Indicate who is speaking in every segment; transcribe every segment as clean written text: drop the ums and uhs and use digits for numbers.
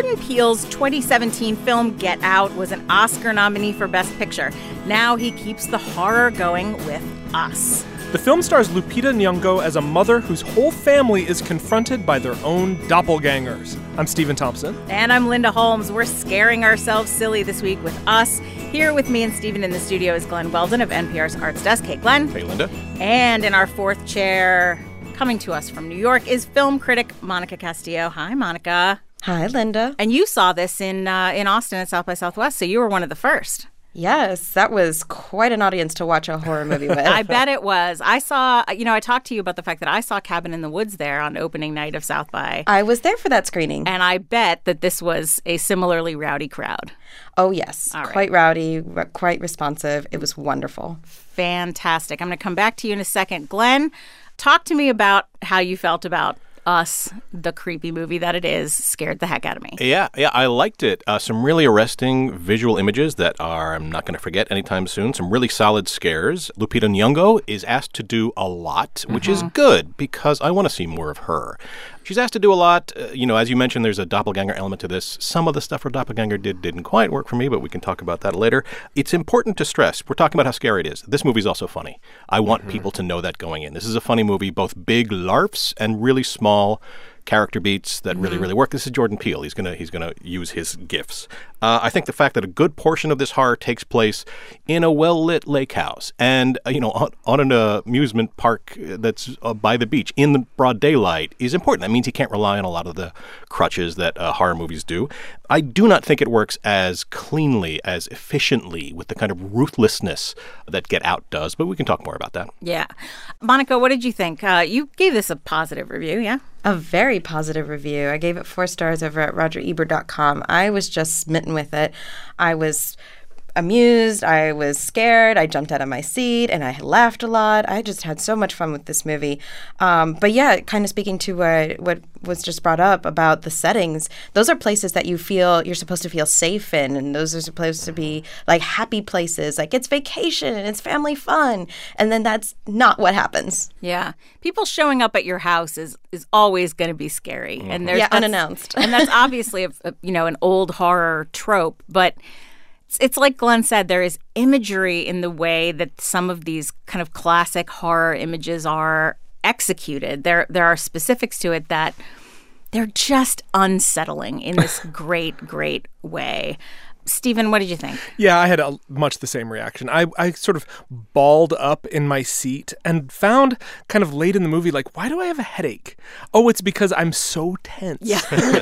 Speaker 1: Jordan Peele's 2017 film Get Out was an Oscar nominee for Best Picture. Now he keeps the horror going with Us.
Speaker 2: The film stars Lupita Nyong'o as a mother whose whole family is confronted by their own doppelgangers. I'm Stephen Thompson.
Speaker 1: And I'm Linda Holmes. We're scaring ourselves silly this week with Us. Here with me and Stephen in the studio is Glenn Weldon of NPR's Arts Desk. Hey, Glenn.
Speaker 3: Hey, Linda.
Speaker 1: And in our fourth chair, coming to us from New York, is film critic Monica Castillo. Hi, Monica.
Speaker 4: Hi, Linda.
Speaker 1: And you saw this in Austin at South by Southwest, so you were one of the first.
Speaker 4: Yes, that was quite an audience to watch a horror movie with.
Speaker 1: I bet it was. I saw, I talked to you about the fact that I saw Cabin in the Woods there on opening night of South by.
Speaker 4: I was there for that screening.
Speaker 1: And I bet that this was a similarly rowdy crowd.
Speaker 4: Oh, yes.
Speaker 1: All right.
Speaker 4: Quite rowdy, quite responsive. It was wonderful.
Speaker 1: Fantastic. I'm going to come back to you in a second. Glenn, talk to me about how you felt about Us, the creepy movie that it is, scared the heck out of me.
Speaker 3: Yeah, I liked it. Some really arresting visual images that I'm not going to forget anytime soon. Some really solid scares. Lupita Nyong'o is asked to do a lot, which is good because I want to see more of her. She's asked to do a lot. As you mentioned, there's a doppelganger element to this. Some of the stuff her doppelganger didn't quite work for me, but we can talk about that later. It's important to stress, we're talking about how scary it is. This movie's also funny. I want people to know that going in. This is a funny movie, both big larfs and really small character beats that really, really work. This is Jordan Peele. He's gonna use his gifts. I think the fact that a good portion of this horror takes place in a well-lit lake house and, on an amusement park that's by the beach in the broad daylight is important. That means he can't rely on a lot of the crutches that horror movies do. I do not think it works as cleanly, as efficiently with the kind of ruthlessness that Get Out does, but we can talk more about that.
Speaker 1: Yeah. Monica, what did you think? You gave this a positive review, yeah?
Speaker 4: A very positive review. I gave it 4 stars over at RogerEbert.com. I was just smitten with it. I was amused. I was scared. I jumped out of my seat and I laughed a lot. I just had so much fun with this movie. But yeah, kind of speaking to what was just brought up about the settings, those are places that you're supposed to feel safe in. And those are supposed to be like happy places, like it's vacation and it's family fun. And then that's not what happens.
Speaker 1: Yeah. People showing up at your house is always going to be scary. And there's
Speaker 4: unannounced.
Speaker 1: And that's obviously an old horror trope, but it's like Glenn said, there is imagery in the way that some of these kind of classic horror images are executed. There are specifics to it that they're just unsettling in this great, great way. Stephen, what did you think?
Speaker 2: Yeah, I had much the same reaction. I sort of balled up in my seat and found kind of late in the movie, like, why do I have a headache? Oh, it's because I'm so tense.
Speaker 1: Yeah.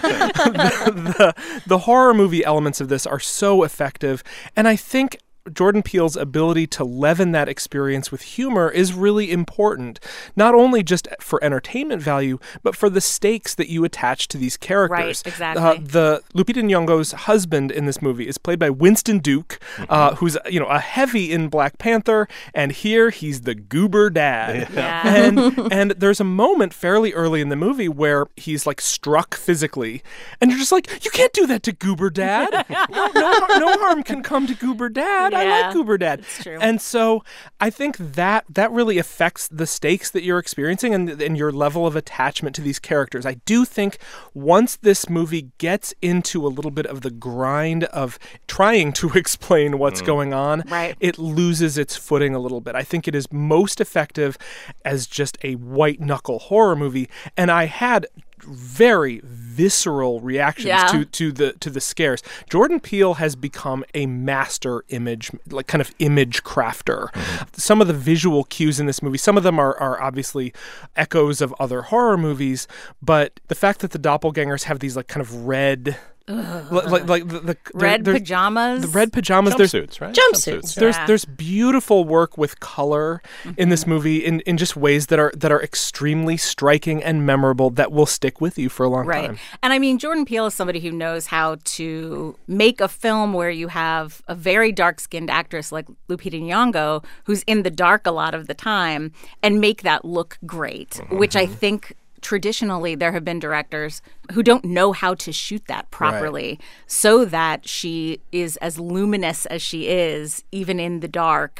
Speaker 2: the horror movie elements of this are so effective. And I think Jordan Peele's ability to leaven that experience with humor is really important, not only just for entertainment value, but for the stakes that you attach to these characters.
Speaker 1: Right, exactly.
Speaker 2: The Lupita Nyong'o's husband in this movie is played by Winston Duke, who's a heavy in Black Panther, and here he's the goober dad.
Speaker 1: Yeah.
Speaker 2: And there's a moment fairly early in the movie where he's like struck physically, and you're just like, you can't do that to goober dad. No harm can come to goober dad. I like Goober Dad.
Speaker 1: It's true.
Speaker 2: And so I think that really affects the stakes that you're experiencing and your level of attachment to these characters. I do think once this movie gets into a little bit of the grind of trying to explain what's going on, it loses its footing a little bit. I think it is most effective as just a white-knuckle horror movie. And I had very visceral reactions to the scares. Jordan Peele has become a master image crafter. Some of the visual cues in this movie, some of them are obviously echoes of other horror movies, but the fact that the doppelgangers have these like kind of red the
Speaker 1: red pajamas.
Speaker 2: The red pajamas.
Speaker 3: Jumpsuits, right?
Speaker 4: Jumpsuits.
Speaker 2: There's beautiful work with color in this movie in just ways that are extremely striking and memorable that will stick with you for a long time.
Speaker 1: And I mean, Jordan Peele is somebody who knows how to make a film where you have a very dark-skinned actress like Lupita Nyong'o, who's in the dark a lot of the time, and make that look great, which I think traditionally there have been directors who don't know how to shoot that properly so that she is as luminous as she is, even in the dark.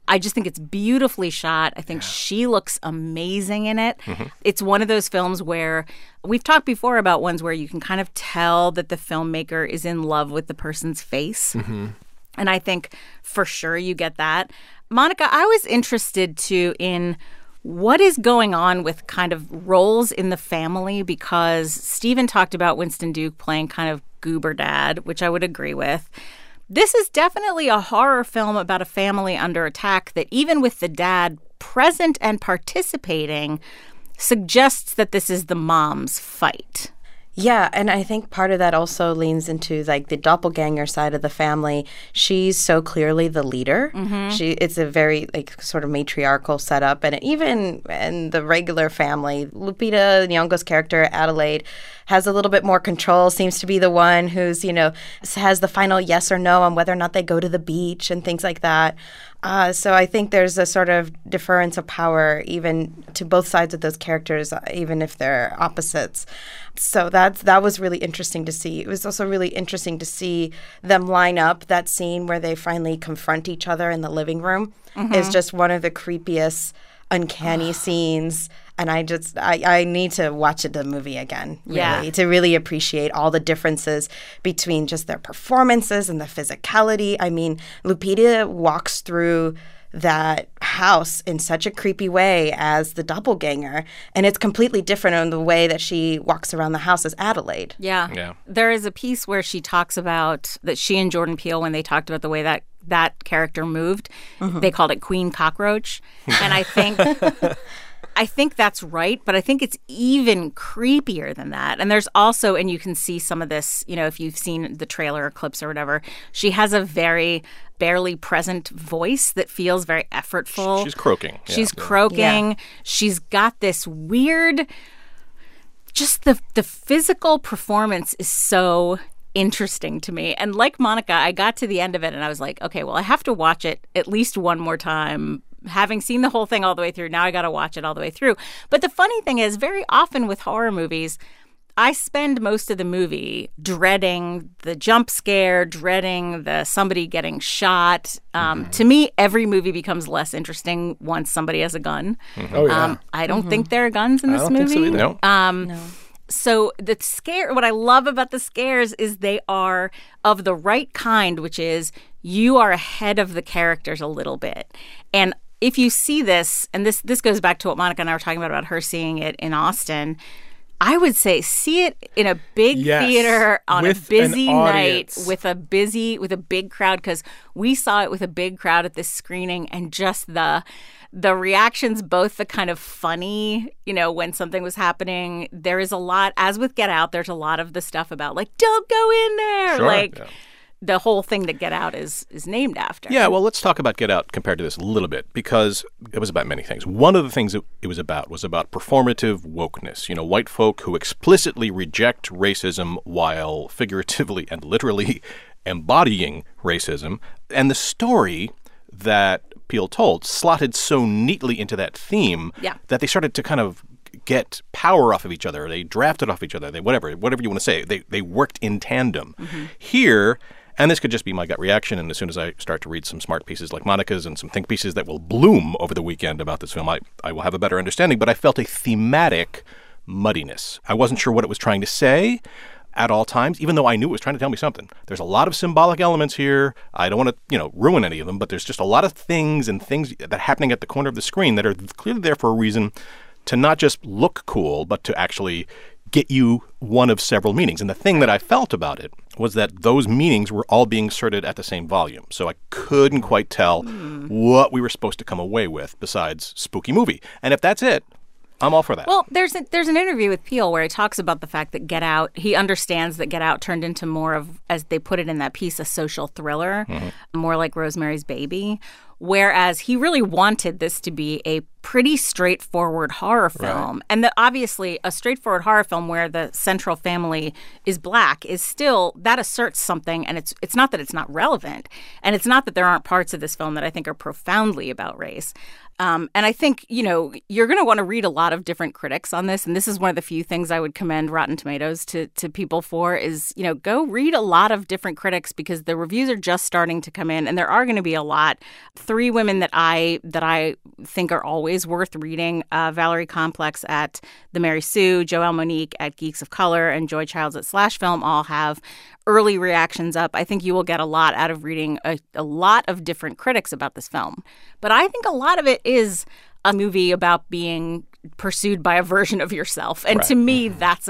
Speaker 1: I just think it's beautifully shot. I think she looks amazing in it. It's one of those films where we've talked before about ones where you can kind of tell that the filmmaker is in love with the person's face. And I think for sure you get that. Monica, I was interested too in what is going on with kind of roles in the family, because Stephen talked about Winston Duke playing kind of goober dad, which I would agree with. This is definitely a horror film about a family under attack that, even with the dad present and participating, suggests that this is the mom's fight.
Speaker 4: Yeah, and I think part of that also leans into like the doppelganger side of the family. She's so clearly the leader. It's a very like sort of matriarchal setup, and even in the regular family, Lupita Nyong'o's character Adelaide has a little bit more control. Seems to be the one who's has the final yes or no on whether or not they go to the beach and things like that. So I think there's a sort of difference of power even to both sides of those characters, even if they're opposites. So that was really interesting to see. It was also really interesting to see them line up. That scene where they finally confront each other in the living room is just one of the creepiest, uncanny scenes. And I need to watch the movie again, really, to really appreciate all the differences between just their performances and the physicality. I mean, Lupita walks through that house in such a creepy way as the doppelganger, and it's completely different in the way that she walks around the house as Adelaide.
Speaker 1: Yeah. There is a piece where she talks about that she and Jordan Peele, when they talked about the way that character moved, they called it Queen Cockroach. And I think that's right, but I think it's even creepier than that. And there's also, and you can see some of this, if you've seen the trailer or clips or whatever, she has a very barely present voice that feels very effortful.
Speaker 3: She's croaking.
Speaker 1: She's croaking. Yeah. She's got this weird, just the physical performance is so interesting to me. And like Monica, I got to the end of it and I was like, okay, well, I have to watch it at least one more time. Having seen the whole thing all the way through, now I got to watch it all the way through. But the funny thing is, very often with horror movies, I spend most of the movie dreading the jump scare, dreading the somebody getting shot. To me, every movie becomes less interesting once somebody has a gun.
Speaker 2: Oh, yeah.
Speaker 1: I don't think there are guns in this
Speaker 2: I don't
Speaker 1: movie.
Speaker 2: think so either.
Speaker 1: No. So the what I love about the scares is they are of the right kind, which is you are ahead of the characters a little bit. And if you see this, and this goes back to what Monica and I were talking about her seeing it in Austin, I would say see it in a big theater on a busy night with a big crowd, because we saw it with a big crowd at this screening, and just the reactions, both the kind of funny, when something was happening. There is a lot, as with Get Out, there's a lot of the stuff about like, don't go in there.
Speaker 3: Sure,
Speaker 1: the whole thing that Get Out is named after.
Speaker 3: Yeah, well, let's talk about Get Out compared to this a little bit, because it was about many things. One of the things it was about performative wokeness. White folk who explicitly reject racism while figuratively and literally embodying racism. And the story that Peele told slotted so neatly into that theme that they started to kind of get power off of each other. They drafted off each other. They whatever you want to say. They worked in tandem. Here, and this could just be my gut reaction, and as soon as I start to read some smart pieces like Monica's and some think pieces that will bloom over the weekend about this film, I will have a better understanding. But I felt a thematic muddiness. I wasn't sure what it was trying to say at all times, even though I knew it was trying to tell me something. There's a lot of symbolic elements here. I don't want to, ruin any of them, but there's just a lot of things that are happening at the corner of the screen that are clearly there for a reason, to not just look cool, but to actually get you one of several meanings. And the thing that I felt about it was that those meanings were all being asserted at the same volume. So I couldn't quite tell what we were supposed to come away with besides spooky movie. And if that's it, I'm all for that.
Speaker 1: Well, there's an interview with Peele where he talks about the fact that Get Out, he understands that Get Out turned into more of, as they put it in that piece, a social thriller, more like Rosemary's Baby, whereas he really wanted this to be a pretty straightforward horror film. Right. And obviously a straightforward horror film where the central family is Black is still, that asserts something, and it's not that it's not relevant, and it's not that there aren't parts of this film that I think are profoundly about race. And I think, you're going to want to read a lot of different critics on this. And this is one of the few things I would commend Rotten Tomatoes to people for is, go read a lot of different critics because the reviews are just starting to come in. And there are going to be a lot. 3 women that I think are always worth reading, Valerie Complex at The Mary Sue, Joelle Monique at Geeks of Color, and Joy Childs at Slash Film all have early reactions up. I think you will get a lot out of reading a lot of different critics about this film. But I think a lot of it is a movie about being pursued by a version of yourself. And to me, that's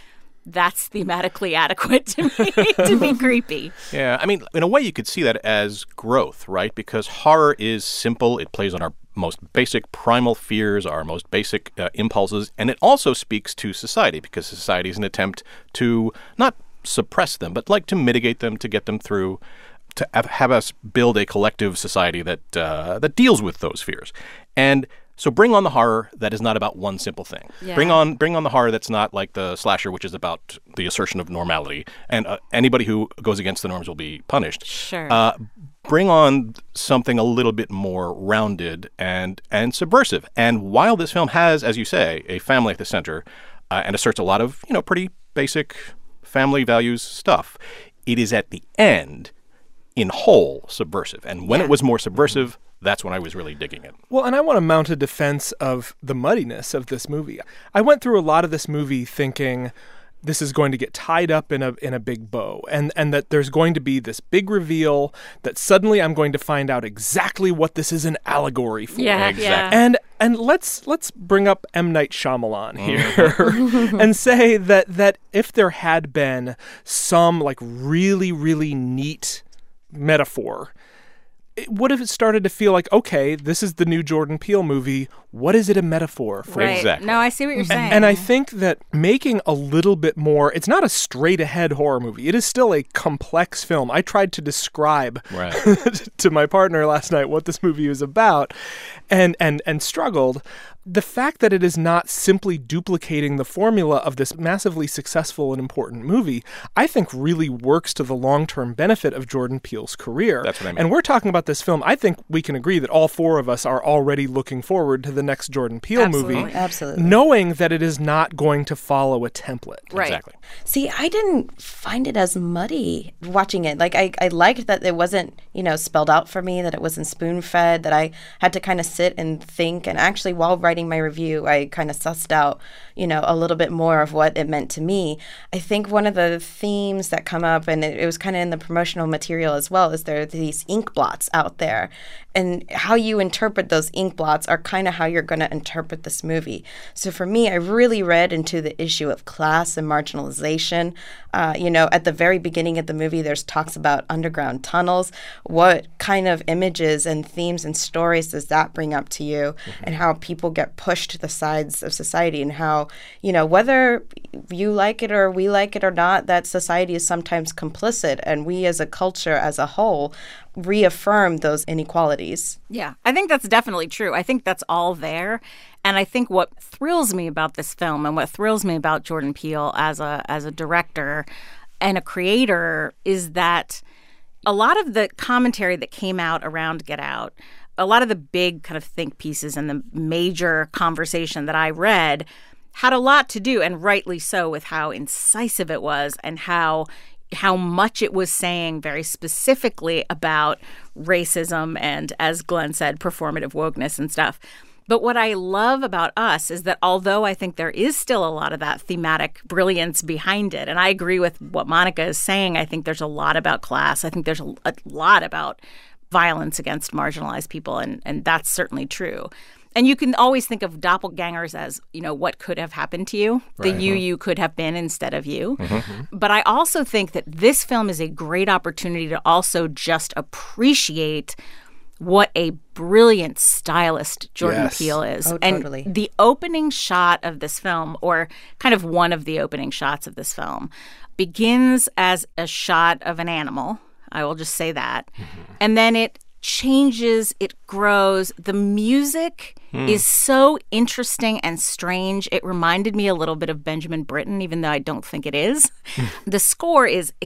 Speaker 1: thematically adequate to me to be creepy.
Speaker 3: Yeah, I mean, in a way you could see that as growth, right? Because horror is simple. It plays on our most basic primal fears, our most basic impulses. And it also speaks to society because society is an attempt to not suppress them, but like to mitigate them, to get them through, to have us build a collective society that deals with those fears. And so bring on the horror that is not about one simple thing.
Speaker 1: Yeah.
Speaker 3: Bring on the horror that's not like the slasher, which is about the assertion of normality, and anybody who goes against the norms will be punished.
Speaker 1: Sure.
Speaker 3: Bring on something a little bit more rounded and subversive. And while this film has, as you say, a family at the center and asserts a lot of pretty basic family values stuff, it is at the end in whole subversive. And when it was more subversive, that's when I was really digging it.
Speaker 2: Well, and I want to mount a defense of the muddiness of this movie. I went through a lot of this movie thinking this is going to get tied up in a big bow, and that there's going to be this big reveal that suddenly I'm going to find out exactly what this is an allegory for.
Speaker 1: Yeah,
Speaker 3: exactly.
Speaker 2: And let's bring up M. Night Shyamalan here and say that if there had been some like really, really neat metaphor, it would have started to feel like, okay, this is the new Jordan Peele movie. What is it a metaphor for?
Speaker 1: Right.
Speaker 3: Exactly.
Speaker 1: No, I see what you're saying.
Speaker 2: And I think that making a little bit more, it's not a straight-ahead horror movie. It is still a complex film. I tried to describe to my partner last night what this movie is about and struggled. The fact that it is not simply duplicating the formula of this massively successful and important movie, I think really works to the long-term benefit of Jordan Peele's career.
Speaker 3: That's what I mean.
Speaker 2: And we're talking about this film. I think we can agree that all 4 of us are already looking forward to the next Jordan Peele movie.
Speaker 4: Absolutely.
Speaker 2: Knowing that it is not going to follow a template.
Speaker 1: Right.
Speaker 3: Exactly.
Speaker 4: See, I didn't find it as muddy watching it. Like, I liked that it wasn't, spelled out for me, that it wasn't spoon-fed, that I had to kind of sit and think. And actually, while writing my review, I kind of sussed out, a little bit more of what it meant to me. I think one of the themes that come up, and it was kind of in the promotional material as well, is there are these ink blots out there. And how you interpret those ink blots are kind of how you're going to interpret this movie. So for me, I really read into the issue of class and marginalization. At the very beginning of the movie, there's talks about underground tunnels. What kind of images and themes and stories does that bring up to you? And how people get pushed to the sides of society, and how, whether you like it or we like it or not, that society is sometimes complicit, and we as a culture as a whole reaffirm those inequalities.
Speaker 1: Yeah, I think that's definitely true. I think that's all there. And I think what thrills me about this film and what thrills me about Jordan Peele as a director and a creator is that a lot of the commentary that came out around Get Out, a lot of the big kind of think pieces and the major conversation that I read had a lot to do, and rightly so, with how incisive it was and how much it was saying very specifically about racism and, as Glenn said, performative wokeness and stuff. But what I love about Us is that although I think there is still a lot of that thematic brilliance behind it, and I agree with what Monica is saying, I think there's a lot about class. I think there's a lot about violence against marginalized people, and that's certainly true. And you can always think of doppelgangers as, what could have happened to you, the you could have been instead of you. Mm-hmm. But I also think that this film is a great opportunity to also just appreciate what a brilliant stylist Jordan Peele is.
Speaker 4: Oh, totally.
Speaker 1: And the opening shot of this film, or kind of one of the opening shots of this film, begins as a shot of an animal. I will just say that. Mm-hmm. And then it changes, it grows. The music is so interesting and strange. It reminded me a little bit of Benjamin Britten, even though I don't think it is. The score is extremely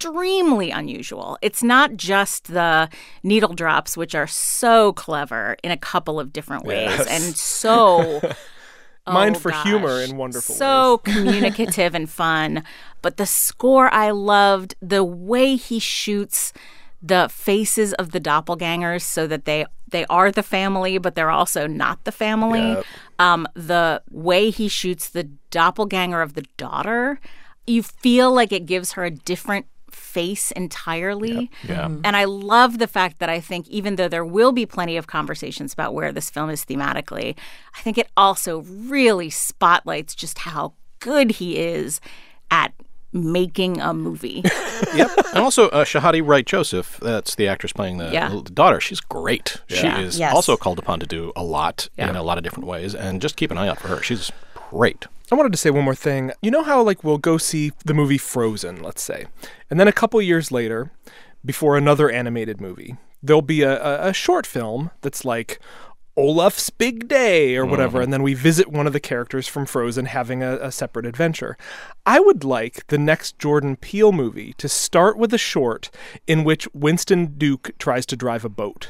Speaker 1: extremely unusual. It's not just the needle drops, which are so clever in a couple of different ways and so
Speaker 2: for humor in wonderful
Speaker 1: so
Speaker 2: ways.
Speaker 1: communicative and fun. But the score I loved, the way he shoots the faces of the doppelgangers so that they are the family, but they're also not the family. Yep. The way he shoots the doppelganger of the daughter, you feel like it gives her a different face entirely.
Speaker 3: Yep. Yeah.
Speaker 1: And I love the fact that I think even though there will be plenty of conversations about where this film is thematically, I think it also really spotlights just how good he is at making a movie.
Speaker 3: Yep. And also Shahadi Wright Joseph, that's the actress playing the daughter. She's great.
Speaker 1: Yeah.
Speaker 3: She is also called upon to do a lot in a lot of different ways. And just keep an eye out for her. She's great.
Speaker 2: I wanted to say one more thing. You know how we'll go see the movie Frozen, let's say, and then a couple years later, before another animated movie, there'll be a short film that's like Olaf's Big Day or whatever, and then we visit one of the characters from Frozen having a separate adventure. I would like the next Jordan Peele movie to start with a short in which Winston Duke tries to drive a boat.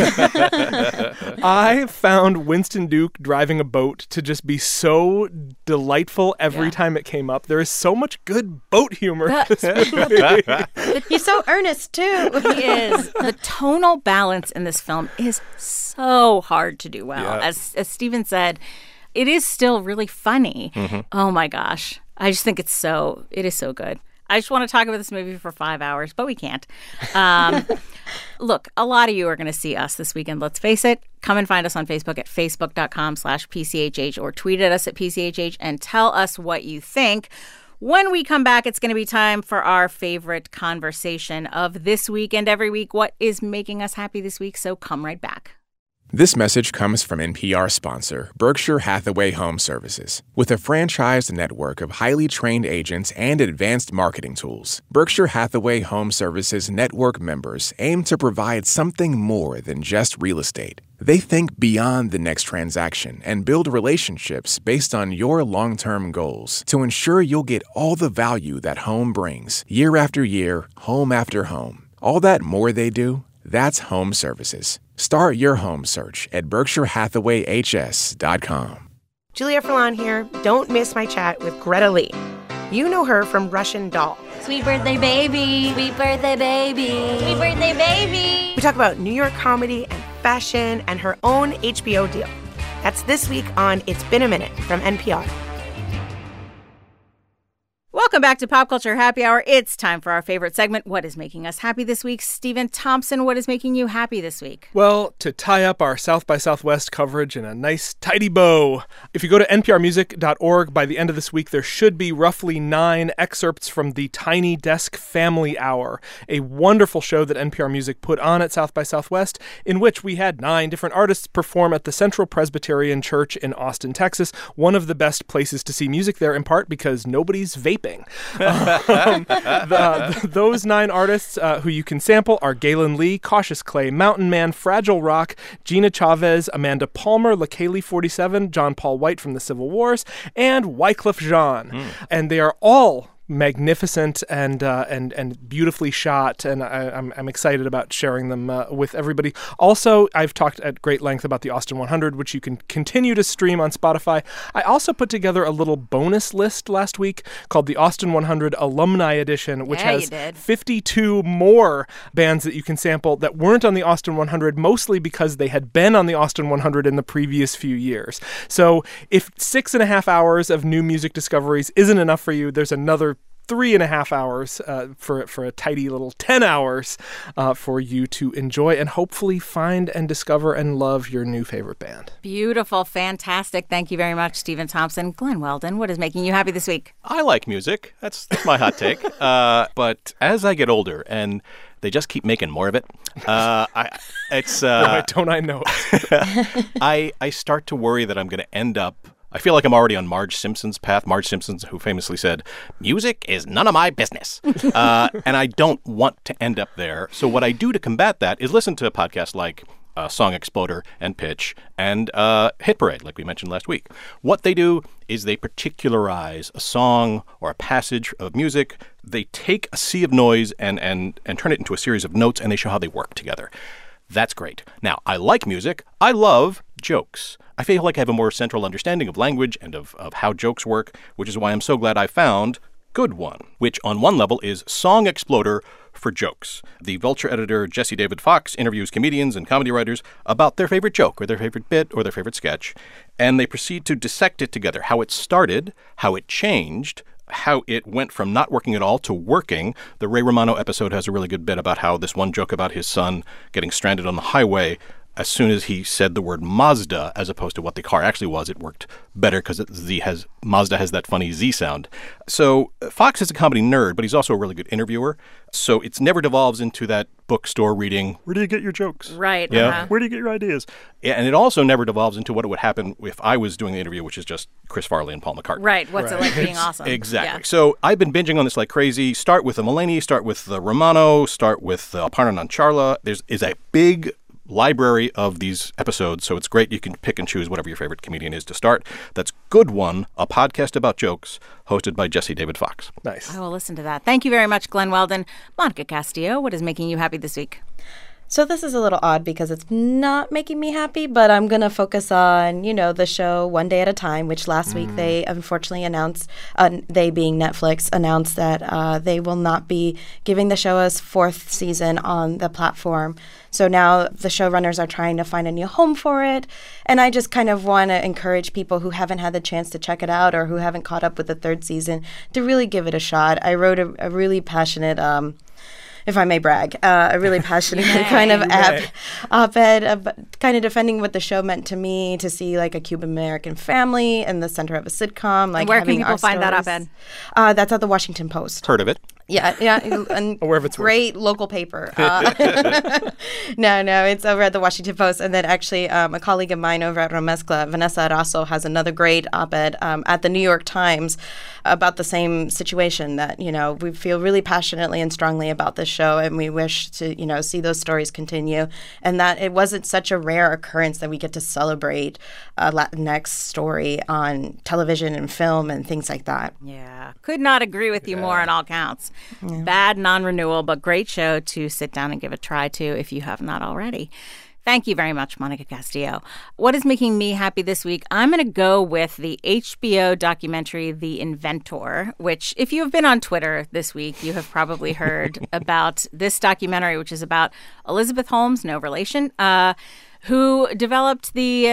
Speaker 2: I found Winston Duke driving a boat to just be so delightful every time it came up. There is so much good boat humor in this movie.
Speaker 4: He's so earnest, too.
Speaker 1: He is. The tonal balance in this film is so hard to do well.
Speaker 2: Yeah.
Speaker 1: As Stephen said, it is still really funny. Oh my gosh. I just think it is so good. I just want to talk about this movie for 5 hours, but we can't. Look, a lot of you are going to see us this weekend. Let's face it. Come and find us on Facebook at facebook.com/PCHH or tweet at us at PCHH and tell us what you think. When we come back, it's going to be time for our favorite conversation of this week and every week. What is making us happy this week? So come right back.
Speaker 5: This message comes from NPR sponsor Berkshire Hathaway Home Services. With a franchised network of highly trained agents and advanced marketing tools, Berkshire Hathaway Home Services network members aim to provide something more than just real estate. They think beyond the next transaction and build relationships based on your long-term goals to ensure you'll get all the value that home brings, year after year, home after home. All that more they do, that's home services. Start your home search at BerkshireHathawayHS.com.
Speaker 6: Julia Furlan here. Don't miss my chat with Greta Lee. You know her from Russian Doll.
Speaker 7: Sweet birthday, baby. Sweet birthday, baby. Sweet birthday, baby.
Speaker 6: We talk about New York comedy and fashion and her own HBO deal. That's this week on It's Been a Minute from NPR.
Speaker 1: Welcome back to Pop Culture Happy Hour. It's time for our favorite segment, What is Making Us Happy This Week? Stephen Thompson, what is making you happy this week?
Speaker 2: Well, to tie up our South by Southwest coverage in a nice, tidy bow, if you go to nprmusic.org, by the end of this week, there should be roughly 9 excerpts from the Tiny Desk Family Hour, a wonderful show that NPR Music put on at South by Southwest, in which we had 9 different artists perform at the Central Presbyterian Church in Austin, Texas, one of the best places to see music there, in part because nobody's vaping. Those 9 artists who you can sample are Galen Lee, Cautious Clay, Mountain Man, Fragile Rock, Gina Chavez, Amanda Palmer, LaKaylee 47, John Paul White from the Civil Wars, and Wyclef Jean. And they are all magnificent and beautifully shot, and I'm excited about sharing them with everybody. Also, I've talked at great length about the Austin 100, which you can continue to stream on Spotify. I also put together a little bonus list last week called the Austin 100 Alumni Edition, which has 52 more bands that you can sample that weren't on the Austin 100, mostly because they had been on the Austin 100 in the previous few years. So if 6.5 hours of new music discoveries isn't enough for you, there's another 3.5 hours for a tidy little 10 hours for you to enjoy and hopefully find and discover and love your new favorite band.
Speaker 1: Beautiful. Fantastic. Thank you very much, Stephen Thompson. Glenn Weldon, what is making you happy this week?
Speaker 3: I like music. That's my hot take. But as I get older and they just keep making more of it. Why
Speaker 2: don't I know it?
Speaker 3: I start to worry that I'm going to end up. I feel like I'm already on Marge Simpson's path. Marge Simpson, who famously said, "Music is none of my business," and I don't want to end up there. So what I do to combat that is listen to podcasts like Song Exploder and Pitch and Hit Parade, like we mentioned last week. What they do is they particularize a song or a passage of music. They take a sea of noise and turn it into a series of notes, and they show how they work together. That's great. Now, I like music. I love jokes. I feel like I have a more central understanding of language and of how jokes work, which is why I'm so glad I found Good One, which on one level is Song Exploder for jokes. The Vulture editor Jesse David Fox interviews comedians and comedy writers about their favorite joke or their favorite bit or their favorite sketch, and they proceed to dissect it together, how it started, how it changed, how it went from not working at all to working. The Ray Romano episode has a really good bit about how this one joke about his son getting stranded on the highway, as soon as he said the word Mazda as opposed to what the car actually was, it worked better because Mazda has that funny Z sound. So Fox is a comedy nerd, but he's also a really good interviewer. So it never devolves into that bookstore reading, where do you get your jokes?
Speaker 1: Right.
Speaker 3: Yeah.
Speaker 1: Uh-huh.
Speaker 3: Where do you get your ideas? Yeah, and it also never devolves into what would happen if I was doing the interview, which is just Chris Farley and Paul McCartney.
Speaker 1: Right. What's it like being awesome?
Speaker 3: Exactly.
Speaker 1: Yeah.
Speaker 3: So I've been binging on this like crazy. Start with the Mulaney, start with the Romano, start with the Aparna Nancharla. There's a big library of these episodes, so it's great. You can pick and choose whatever your favorite comedian is to start. That's Good One, a podcast about jokes, hosted by Jesse David Fox.
Speaker 2: Nice.
Speaker 1: I will listen to that. Thank you very much, Glenn Weldon. Monica Castillo, what is making you happy this week?
Speaker 4: So this is a little odd because it's not making me happy, but I'm going to focus on, the show One Day at a Time, which last week they unfortunately announced, they being Netflix, announced that they will not be giving the show a fourth season on the platform. So now the showrunners are trying to find a new home for it. And I just kind of want to encourage people who haven't had the chance to check it out or who haven't caught up with the third season to really give it a shot. I wrote a really passionate if I may brag, a really passionate kind of op-ed, kind of defending what the show meant to me, to see like a Cuban-American family in the center of a sitcom. Like,
Speaker 1: where can people find that op-ed?
Speaker 4: That's at the Washington Post.
Speaker 3: Heard of it?
Speaker 4: Yeah, and
Speaker 2: or wherever it's
Speaker 4: great local paper. No, it's over at the Washington Post. And then actually a colleague of mine over at Romezcla, Vanessa Arasso, has another great op-ed at the New York Times about the same situation, that, we feel really passionately and strongly about this show, and we wish to, see those stories continue, and that it wasn't such a rare occurrence that we get to celebrate a Latinx story on television and film and things like that.
Speaker 1: Yeah. Could not agree with you more on all counts. Yeah. Bad non-renewal, but great show to sit down and give a try to if you have not already. Thank you very much, Monica Castillo. What is making me happy this week? I'm going to go with the HBO documentary, The Inventor, which, if you have been on Twitter this week, you have probably heard about this documentary, which is about Elizabeth Holmes, no relation, who developed the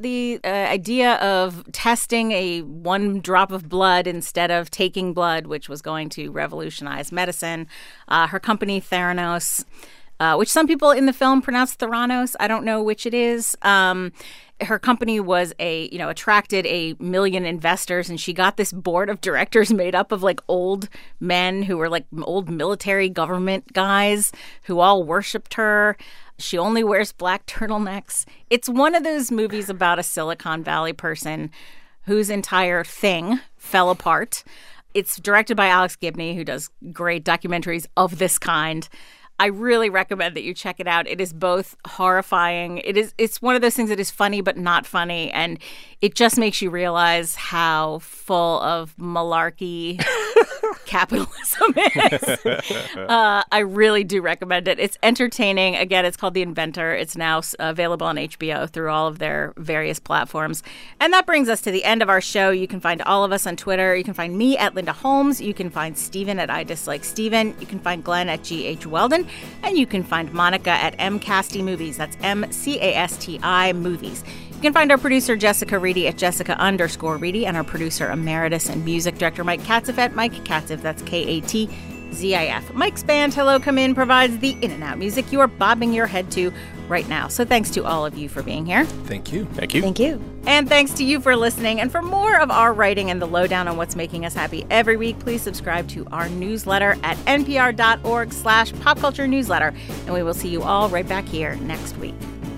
Speaker 1: idea of testing a one drop of blood instead of taking blood, which was going to revolutionize medicine. Her company, Theranos, which some people in the film pronounce Theranos. I don't know which it is. Her company was attracted 1 million investors, and she got this board of directors made up of like old men who were like old military government guys who all worshipped her. She only wears black turtlenecks. It's one of those movies about a Silicon Valley person whose entire thing fell apart. It's directed by Alex Gibney, who does great documentaries of this kind. I really recommend that you check it out. It is both horrifying. It's one of those things that is funny but not funny, and it just makes you realize how full of malarkey capitalism is. I really do recommend it. It's entertaining. Again, it's called The Inventor. It's now available on HBO through all of their various platforms. And that brings us to the end of our show. You can find all of us on Twitter. You can find me at Linda Holmes. You can find Steven at I Dislike Steven. You can find Glenn at G.H. Weldon. And you can find Monica at MCASTI Movies. That's MCASTI Movies. You can find our producer, Jessica Reedy, at Jessica_Reedy, and our producer emeritus and music director, Mike Katzif, at Mike Katzif. That's KATZIF. Mike's band, Hello Come In, provides the in and out music you are bobbing your head to right now. So thanks to all of you for being here.
Speaker 2: Thank you.
Speaker 3: Thank you.
Speaker 4: Thank you.
Speaker 1: And thanks to you for listening. And for more of our writing and the lowdown on what's making us happy every week, please subscribe to our newsletter at npr.org/popculturenewsletter. And we will see you all right back here next week.